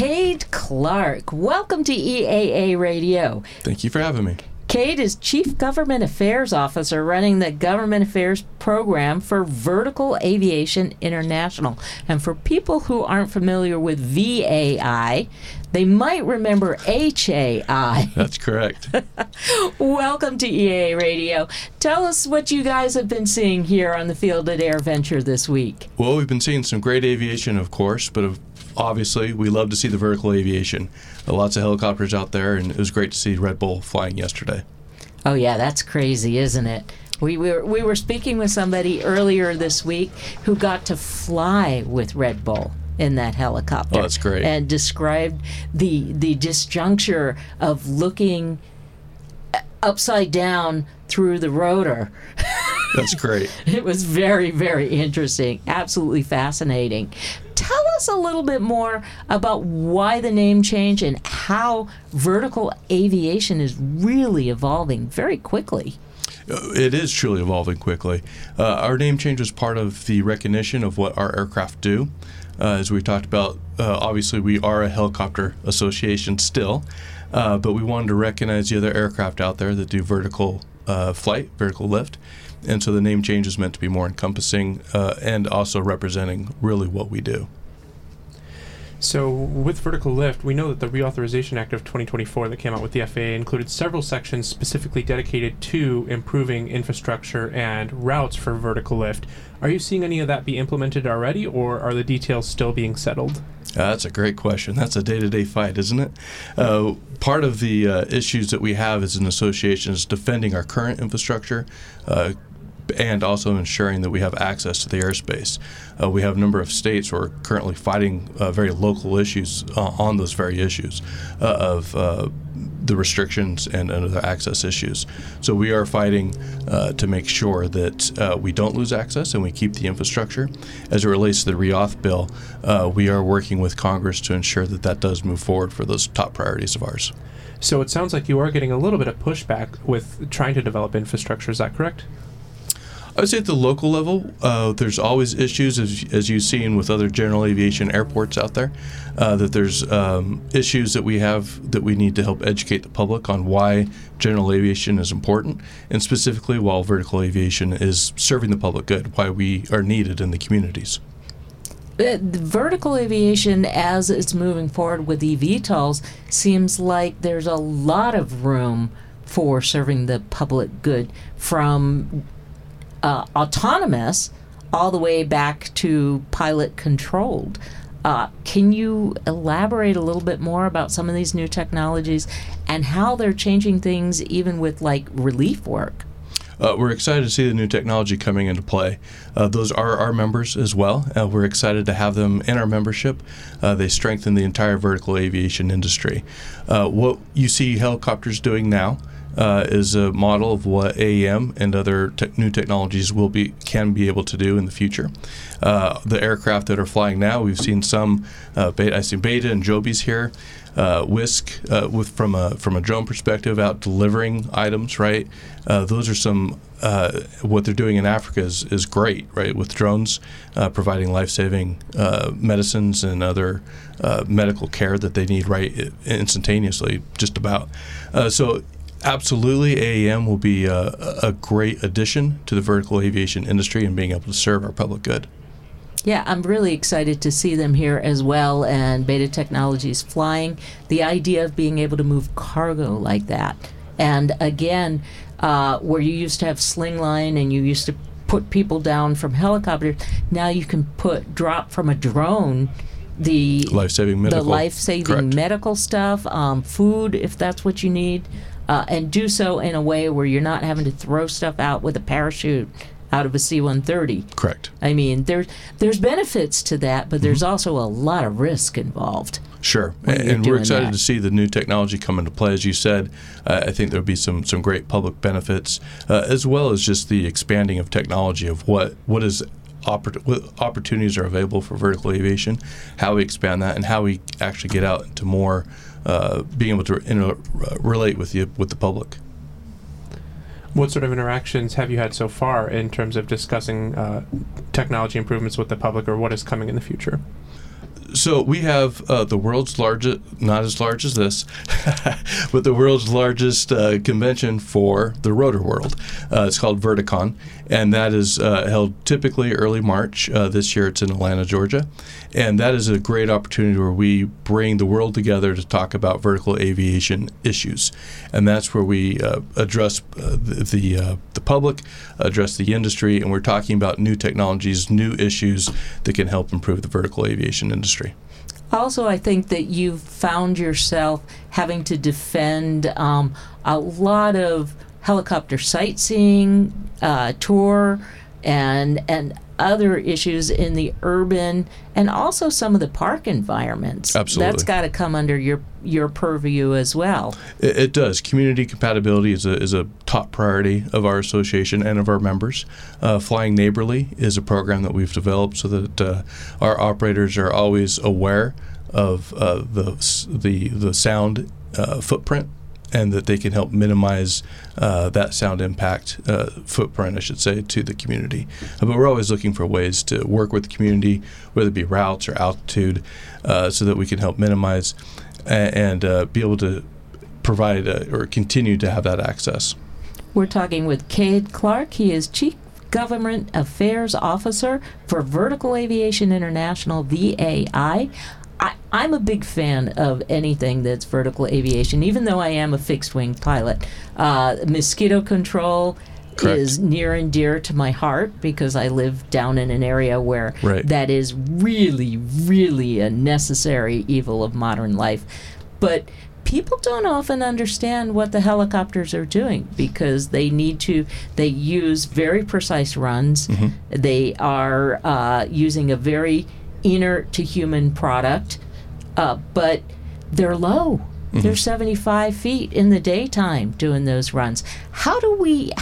Cade Clark. Welcome to EAA Radio. Thank you for having me. Cade is Chief Government Affairs Officer running the Government Affairs Program for Vertical Aviation International. And for people who aren't familiar with VAI, they might remember HAI. That's correct. Welcome to EAA Radio. Tell us what you guys have been seeing here on the field at AirVenture this week. Well, we've been seeing some great aviation, of course, but obviously we love to see the vertical aviation. Lots of helicopters out there, and it was great to see Red Bull flying yesterday. Oh, yeah, that's crazy, isn't it? We were speaking with somebody earlier this week who got to fly with Red Bull in that helicopter. Oh, that's great. And described the disjuncture of looking upside down through the rotor. That's great. It was very, very interesting. Absolutely fascinating. Tell us a little bit more about why the name change and how vertical aviation is really evolving very quickly. It is truly evolving quickly. Our name change was part of the recognition of what our aircraft do. As we talked about, obviously we are a helicopter association still, but we wanted to recognize the other aircraft out there that do vertical flight, vertical lift. And so the name change is meant to be more encompassing and also representing really what we do. So with vertical lift, we know that the Reauthorization Act of 2024 that came out with the FAA included several sections specifically dedicated to improving infrastructure and routes for vertical lift. Are you seeing any of that be implemented already, or are the details still being settled? That's a great question. That's a day-to-day fight, isn't it? Part of the issues that we have as an association is defending our current infrastructure, and also ensuring that we have access to the airspace. We have a number of states who are currently fighting very local issues on those very issues of the restrictions and other access issues. So we are fighting to make sure that we don't lose access and we keep the infrastructure. As it relates to the Reauth bill, we are working with Congress to ensure that that does move forward for those top priorities of ours. So it sounds like you are getting a little bit of pushback with trying to develop infrastructure. Is that correct? I would say at the local level, there's always issues, as you've seen with other general aviation airports out there, that there's issues that we have that we need to help educate the public on why general aviation is important, and specifically while vertical aviation is serving the public good, why we are needed in the communities. The vertical aviation, as it's moving forward with eVTOLs, seems like there's a lot of room for serving the public good, from autonomous all the way back to pilot controlled. Can you elaborate a little bit more about some of these new technologies and how they're changing things even with like relief work? We're excited to see the new technology coming into play. Those are our members as well. We're excited to have them in our membership. They strengthen the entire vertical aviation industry. What you see helicopters doing now is a model of what AEM and other new technologies can be able to do in the future. The aircraft that are flying now, we've seen some. I've seen Beta and Joby's here. Wisk, from a drone perspective, out delivering items. Right, those are some. What they're doing in Africa is great. Right, with drones providing life-saving medicines and other medical care that they need right instantaneously, just about. So. Absolutely, AEM will be a great addition to the vertical aviation industry and being able to serve our public good. Yeah, I'm really excited to see them here as well, and Beta Technologies flying. The idea of being able to move cargo like that. And again, where you used to have sling line and you used to put people down from helicopters, now you can drop from a drone the life-saving medical stuff, food if that's what you need. And do so in a way where you're not having to throw stuff out with a parachute out of a C-130. Correct. I mean, there's benefits to that, but there's also a lot of risk involved. Sure, and we're excited to see the new technology come into play. As you said, I think there'll be some great public benefits, as well as just the expanding of technology of what opportunities are available for vertical aviation, how we expand that, and how we actually get out into more being able to relate with the public. What sort of interactions have you had so far in terms of discussing technology improvements with the public, or what is coming in the future? So we have the world's largest, not as large as this, but the world's largest convention for the rotor world. It's called Verticon, and that is held typically early March. This year it's in Atlanta, Georgia. And that is a great opportunity where we bring the world together to talk about vertical aviation issues. And that's where we address the public, address the industry, and we're talking about new technologies, new issues that can help improve the vertical aviation industry. Also, I think that you've found yourself having to defend a lot of helicopter sightseeing, tour, and other issues in the urban and also some of the park environments. Absolutely. That's got to come under your purview as well. It does. Community compatibility is a top priority of our association and of our members. Flying Neighborly is a program that we've developed so that our operators are always aware of the sound footprint, and that they can help minimize that sound impact footprint, I should say, to the community. But we're always looking for ways to work with the community, whether it be routes or altitude, so that we can help minimize and be able to provide or continue to have that access. We're talking with Cade Clark. He is Chief Government Affairs Officer for Vertical Aviation International, VAI. I'm a big fan of anything that's vertical aviation, even though I am a fixed-wing pilot. Mosquito control Correct. is near and dear to my heart because I live down in an area where Right. that is really, really a necessary evil of modern life. But people don't often understand what the helicopters are doing because they use very precise runs. Mm-hmm. They are using a very inert to human product, but they're low. Mm-hmm. They're 75 feet in the daytime doing those runs. How do we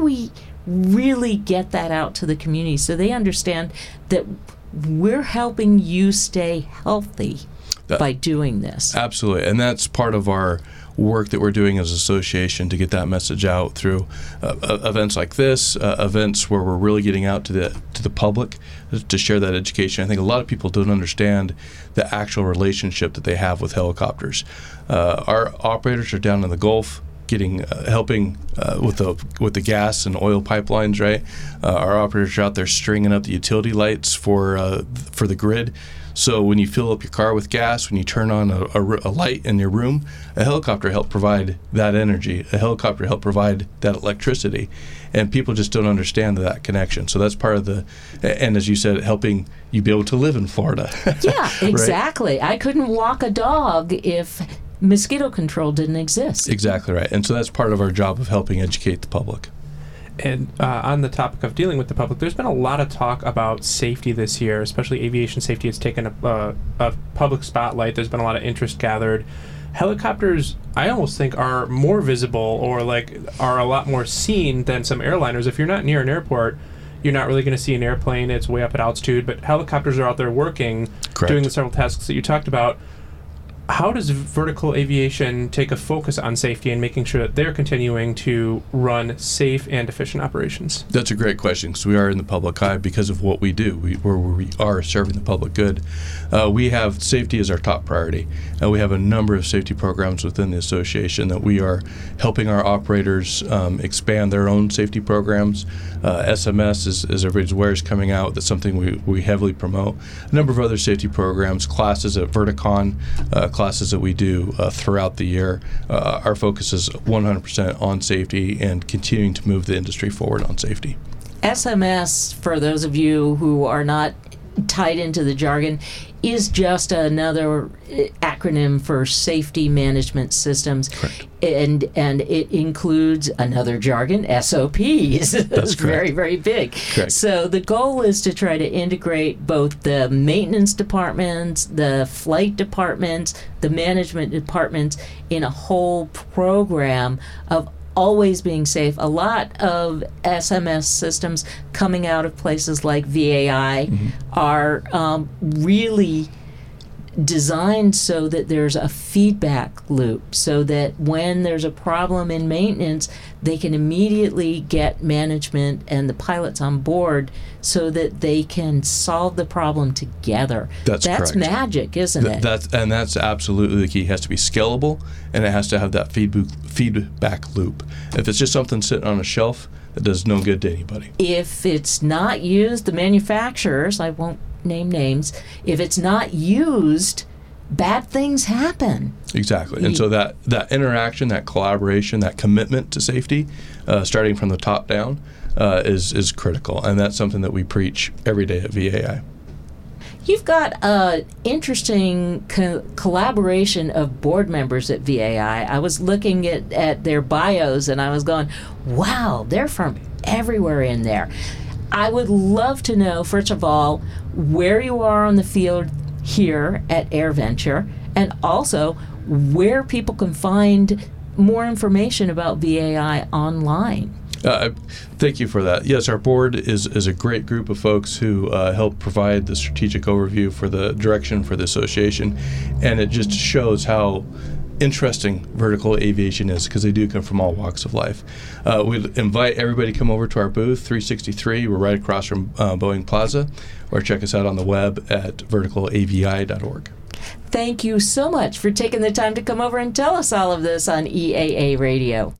really get that out to the community so they understand that we're helping you stay healthy by doing this? Absolutely, and that's part of our work that we're doing as an association to get that message out through events like this, events where we're really getting out to the public to share that education. I think a lot of people don't understand the actual relationship that they have with helicopters. Our operators are down in the Gulf helping with the gas and oil pipelines, right? Our operators are out there stringing up the utility lights for the grid. So when you fill up your car with gas, when you turn on a light in your room, a helicopter helped provide that energy. A helicopter helped provide that electricity. And people just don't understand that connection. So that's part of and as you said, helping you be able to live in Florida. Yeah, exactly. Right? I couldn't walk a dog if mosquito control didn't exist. Exactly right. And so that's part of our job of helping educate the public. And on the topic of dealing with the public, there's been a lot of talk about safety this year, especially aviation safety. It's taken a public spotlight. There's been a lot of interest gathered. Helicopters, I almost think, are more visible or are a lot more seen than some airliners. If you're not near an airport, you're not really going to see an airplane. It's way up at altitude. But helicopters are out there working, Correct. doing the several tasks that you talked about. How does vertical aviation take a focus on safety and making sure that they're continuing to run safe and efficient operations? That's a great question because we are in the public eye because of what we do. We are serving the public good. We have safety as our top priority. We have a number of safety programs within the association that we are helping our operators expand their own safety programs. SMS, as everybody's aware, is coming out. That's something we heavily promote. A number of other safety programs, classes at Verticon, classes that we do throughout the year. Our focus is 100% on safety and continuing to move the industry forward on safety. SMS, for those of you who are not tied into the jargon, is just another acronym for Safety Management Systems. Correct. And it includes another jargon, SOPs. That's very, very big. Correct. So the goal is to try to integrate both the maintenance departments, the flight departments, the management departments in a whole program of always being safe. A lot of SMS systems coming out of places like VAI are really designed so that there's a feedback loop, so that when there's a problem in maintenance, they can immediately get management and the pilots on board so that they can solve the problem together. That's correct. Magic, isn't it? That's absolutely the key. It has to be scalable, and it has to have that feedback loop. If it's just something sitting on a shelf, it does no good to anybody. If it's not used, the manufacturers, I won't name names, if it's not used, bad things happen. Exactly. And so that interaction, that collaboration, that commitment to safety, starting from the top down, is critical. And that's something that we preach every day at VAI. You've got an interesting collaboration of board members at VAI. I was looking at their bios and I was going, wow, they're from everywhere in there. I would love to know, first of all, where you are on the field here at AirVenture, and also where people can find more information about VAI online. Thank you for that. Yes, our board is a great group of folks who help provide the strategic overview for the direction for the association, and it just shows how interesting vertical aviation is, because they do come from all walks of life. We invite everybody to come over to our booth, 363. We're right across from Boeing Plaza, or check us out on the web at verticalavi.org. Thank you so much for taking the time to come over and tell us all of this on EAA Radio.